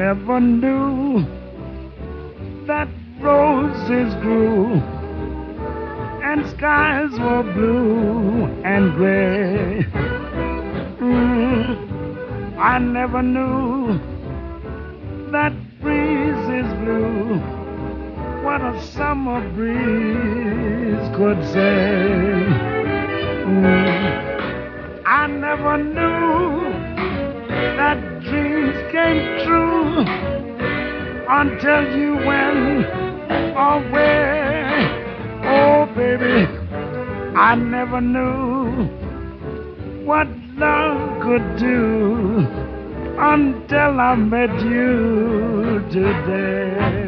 never knew that roses grew and skies were blue and gray. I never knew that breezes blew what a summer breeze could say. I never knew that dreams came true until you went away. Oh, baby, I never knew what love could do until I met you today.